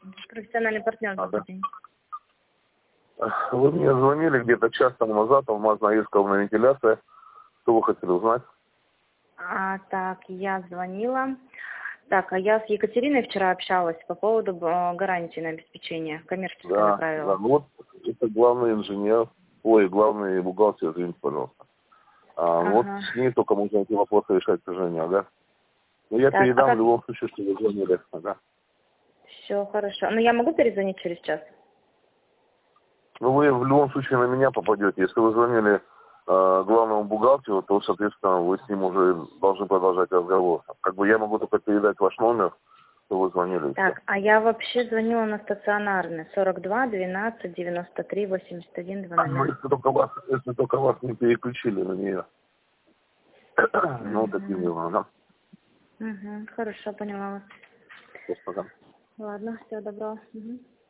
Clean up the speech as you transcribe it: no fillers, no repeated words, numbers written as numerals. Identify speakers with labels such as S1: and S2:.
S1: Профессиональный партнер, добрый день.
S2: Вы мне звонили где-то час тому назад, алмазная исковая вентиляция. Что вы хотели узнать?
S1: Так, я звонила. Так, а я с Екатериной вчера общалась по поводу гарантии на обеспечение. Коммерческое направила.
S2: Да, ну вот это главный инженер, главный бухгалтер, извините, пожалуйста. Вот с ней только можно эти вопросы решать, к сожалению, ага. Но я передам в любом случае, что вы звонили, ага.
S1: Все хорошо. Но я могу перезвонить через час?
S2: Ну, вы в любом случае на меня попадете. Если вы звонили главному бухгалтеру, то, соответственно, вы с ним уже должны продолжать разговор. Как бы я могу только передать ваш номер, что вы звонили.
S1: Так, а я вообще звонила на стационарный 42 12 93 81 00.
S2: Если только вас не переключили на нее. Ну, таким делом, да?
S1: Хорошо, поняла вас.
S2: Господа.
S1: Ладно, всего доброго.